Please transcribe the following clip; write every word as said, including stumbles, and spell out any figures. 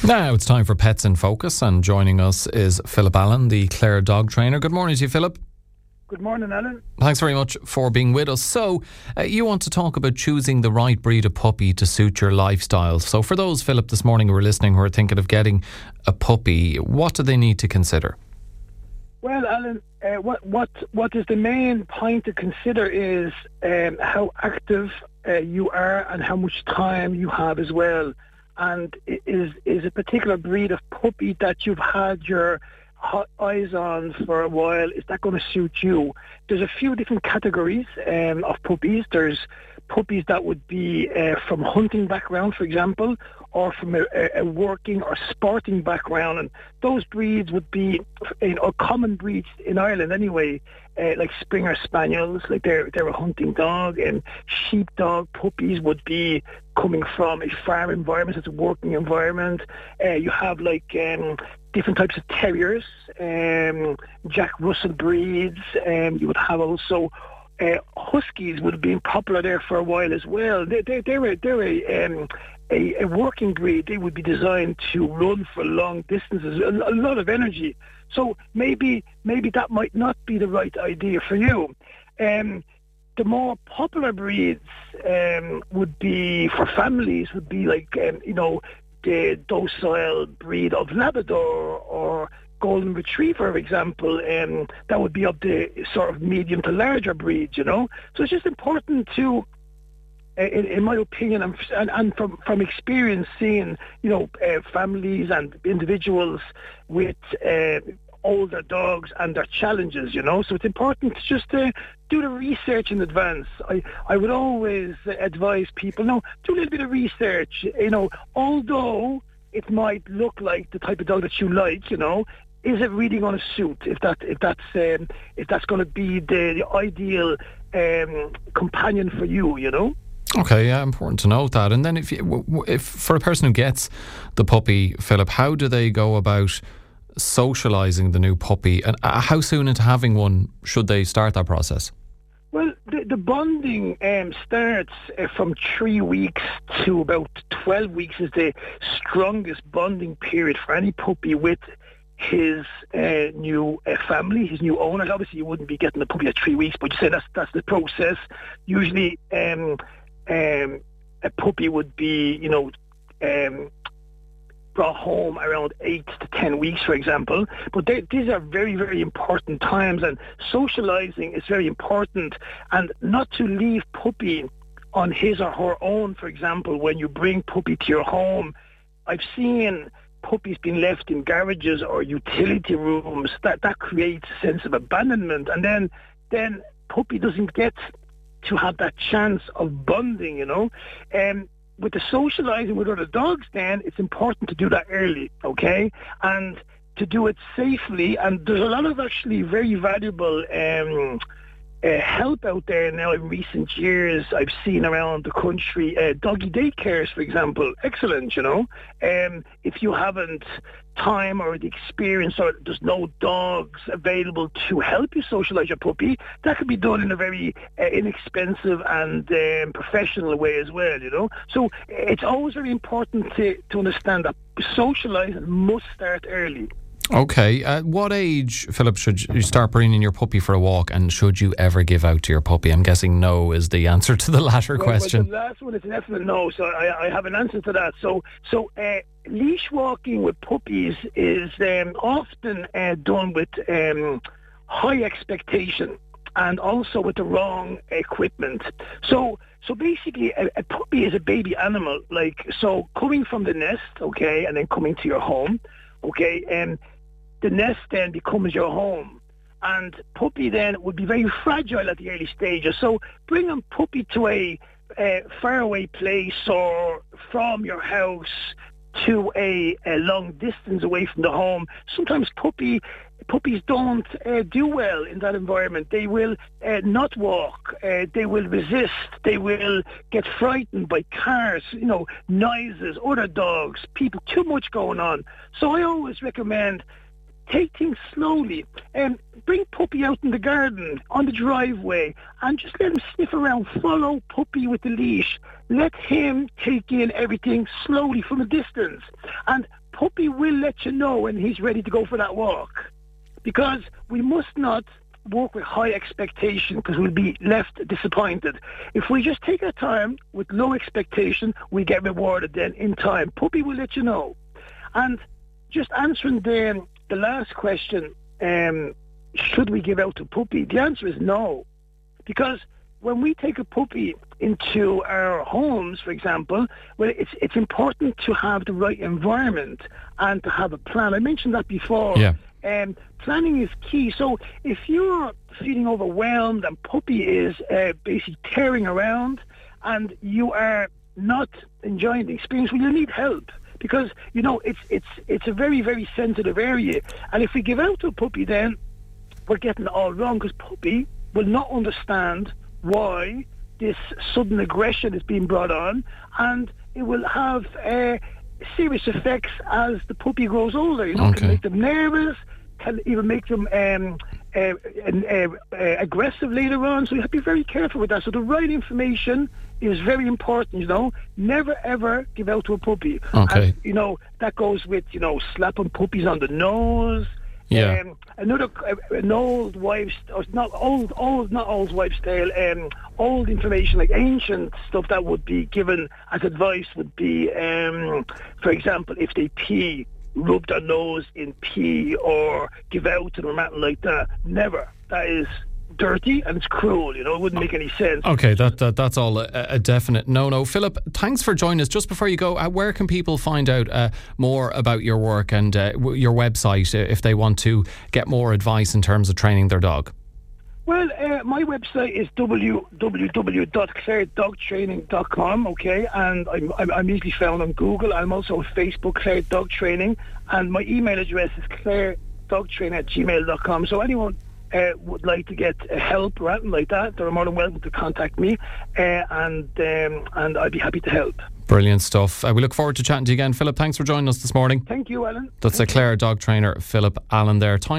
Now it's time for Pets in Focus, and joining us is Philip Allen, the Clare dog trainer. Good morning to you, Philip. Good morning, Alan. Thanks very much for being with us. So, uh, you want to talk about choosing the right breed of puppy to suit your lifestyle. So for those, Philip, this morning who are listening who are thinking of getting a puppy, what do they need to consider? Well, Alan, uh, what what what is the main point to consider is um, how active uh, you are and how much time you have as well. And is is a particular breed of puppy that you've had your hot eyes on for a while, is that going to suit you? There's a few different categories um, of puppies. There's puppies that would be uh, from hunting background, for example, or from a, a working or sporting background, and those breeds would be, you know, common breeds in Ireland anyway, uh, like Springer Spaniels, like they're they're a hunting dog, and sheepdog puppies would be coming from a farm environment, it's a working environment. Uh, you have like um, different types of terriers, um, Jack Russell breeds, and um, you would have also uh, huskies would have been popular there for a while as well. They, they, they're a, they're a, um, a, a working breed. They would be designed to run for long distances, a, a lot of energy. So maybe maybe that might not be the right idea for you. Um, the more popular breeds um, would be for families would be like um, you know, the docile breed of Labrador or Golden Retriever, for example. Um, that would be of the sort of medium to larger breeds, you know. So it's just important to, in, in my opinion, and, and, and from from experience, seeing, you know, uh, families and individuals with uh, older dogs and their challenges, you know. So it's important just to do the research in advance. I, I would always advise people, no, do a little bit of research, you know, although it might look like the type of dog that you like, you know, is it really going to suit? If that if that's um, if that's going to be the, the ideal um, companion for you, you know. Okay, yeah, important to note that. And then if you, if for a person who gets the puppy, Philip, how do they go about socialising the new puppy, and how soon into having one should they start that process? Well, the, the bonding um, starts uh, from three weeks to about twelve weeks is the strongest bonding period for any puppy with his uh, new uh, family, his new owners. Obviously, you wouldn't be getting the puppy at three weeks, but you say that's that's the process. Usually, um, um, a puppy would be, you know, um, brought home around eight to ten weeks, for example. But they, these are very, very important times, and socialising is very important, and not to leave puppy on his or her own, for example, when you bring puppy to your home. I've seen puppies being left in garages or utility rooms. That that creates a sense of abandonment, and then then puppy doesn't get to have that chance of bonding, you know. Um, with the socialising with other dogs, then it's important to do that early, okay, and to do it safely. And there's a lot of actually very valuable um, uh, help out there now in recent years. I've seen around the country, uh, doggy daycares, for example, excellent, you know. Um, if you haven't time or the experience, or there's no dogs available to help you socialise your puppy, that could be done in a very uh, inexpensive and um, professional way as well, you know. So it's always very important to, to understand that socialising must start early. Okay, at what age, Philip, should you start bringing your puppy for a walk, and should you ever give out to your puppy? I'm guessing no is the answer to the latter well, question. Well, the last one is a definite no, so I, I have an answer to that. So, so uh, leash walking with puppies is um, often uh, done with um, high expectation and also with the wrong equipment. So, so basically, a, a puppy is a baby animal. Like, so coming from the nest, okay, and then coming to your home, okay, and um, the nest then becomes your home. And puppy then would be very fragile at the early stages. So bringing puppy to a, a faraway place or from your house to a, a long distance away from the home, sometimes puppy puppies don't uh, do well in that environment. They will uh, not walk. Uh, they will resist. They will get frightened by cars, you know, noises, other dogs, people, too much going on. So I always recommend take things slowly and bring puppy out in the garden, on the driveway, and just let him sniff around. Follow puppy with the leash. Let him take in everything slowly from a distance. And puppy will let you know when he's ready to go for that walk, because we must not work with high expectation, because we'll be left disappointed. If we just take our time with low expectation, we get rewarded then in time. Puppy will let you know. And just answering the, the last question, um, should we give out a puppy? The answer is no. Because when we take a puppy into our homes, for example, well, it's it's important to have the right environment and to have a plan. I mentioned that before. Yeah. Um, planning is key. So if you're feeling overwhelmed and puppy is uh, basically tearing around and you are not enjoying the experience, well, you need help, because, you know, it's it's it's a very, very sensitive area. And if we give out to a puppy, then we're getting it all wrong, because puppy will not understand why this sudden aggression is being brought on, and it will have uh, serious effects as the puppy grows older. You know, Okay. It can make them nervous, can even make them um, uh, uh, uh, aggressive later on. So you have to be very careful with that. So the right information is very important, you know. Never ever give out to a puppy. Okay. And, you know, that goes with, you know, slapping puppies on the nose. Yeah. Um, another, uh, an old wives, or not old, old, not old wives' tale. Um, old information, like ancient stuff that would be given as advice would be, um, for example, if they pee, rub their nose in pee or give out to them or anything like that. Never. That is dirty and it's cruel, you know. It wouldn't make any sense. Okay, that, that that's all a, a definite no-no. Philip, thanks for joining us. Just before you go, uh, where can people find out uh, more about your work and uh, w- your website uh, if they want to get more advice in terms of training their dog? Well, uh, my website is w w w dot clare dog training dot com, okay, and I'm, I'm, I'm easily found on Google. I'm also on Facebook, Clare Dog Training, and my email address is clare dog training at gmail dot com. So anyone uh, would like to get uh, help or anything like that, they're more than welcome to contact me, uh, and um, and I'd be happy to help. Brilliant stuff. Uh, we look forward to chatting to you again. Philip, thanks for joining us this morning. Thank you, Alan. That's Thank a Clare dog trainer, Philip Allen there. Time